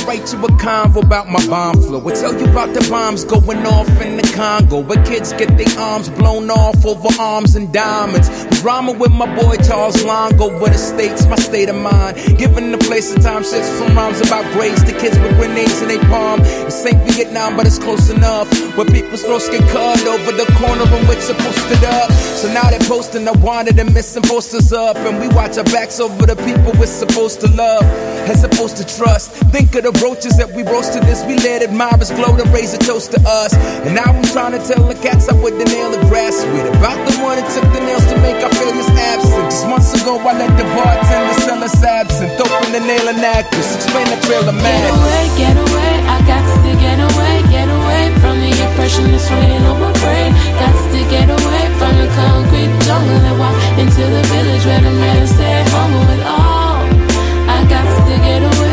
write you a convo about my bomb flow. I tell you about the bombs going off in the Congo, where kids get their arms blown off over arms and diamonds. Was rhyming with my boy Charles Longo, with the states, my state of mind. Giving the place a time shifts from rhymes about grades to kids with grenades in their palm. It's ain't Vietnam, but it's close enough, where people's throats get cut over the corner in which they're posted up. So now they're posting the wanted and missing posters up, and we watch our backs over the people we're supposed to love, as opposed to trust. Think of the roaches that we roasted as we let admirers glow to raise a toast to us. And now I'm trying to tell the cats up with the nail of grass with about the one that took the nails to make our failures absent. Just months ago I let the bartender sell us absent, open the nail and actress, explain the trail of madness. Get away, I got to get away from the oppression that's weighing on my brain. Got to get away from the concrete jungle and walk into the village where the man stay humble with all. I got to get away.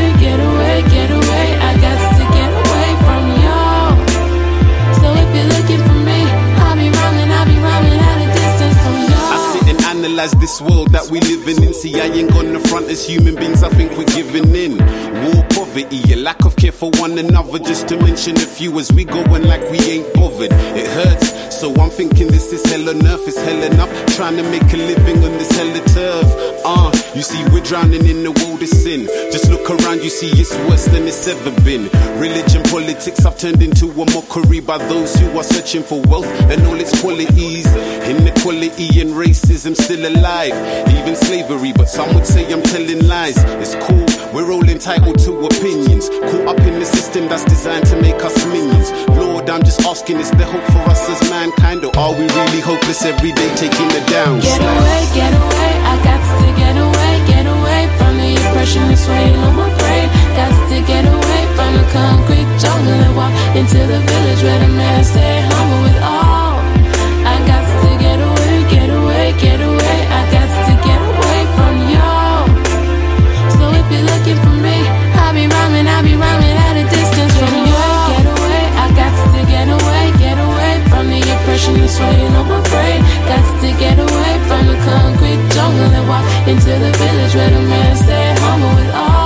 I got to get away from y'all. So if you're looking for me, I'll be rhyming at a distance from y'all. I sit and analyze this world that we living in. See, I ain't gonna front as human beings, I think we're giving in. War, poverty, a lack of care for one another, just to mention a few, as we going like we ain't bothered. It hurts, so I'm thinking this is hell on earth, it's hell enough, trying to make a living on this hell of turf. You see, we're drowning in the world of sin. Just look around, you see it's worse than it's ever been. Religion, politics have turned into a mockery by those who are searching for wealth and all its qualities. Inequality and racism still alive, even slavery, but some would say I'm telling lies. It's cool, we're all entitled to opinions, caught up in the system that's designed to make us minions. Lord, I'm just asking, is there hope for us as mankind, or are we really hopeless every day taking the down? Get away, I got to get away from the oppression that's weighing on my brain. Got to get away from the concrete jungle and walk into the village where the man stay humble with all. I got to get away. I got to get away from y'all. So if you're looking for me, I'll be rhyming at a distance from y'all. Get away, I got to get away from the oppression that's weighing on my brain. Got to get away from the concrete jungle and walk into the village where the man stay humble with all.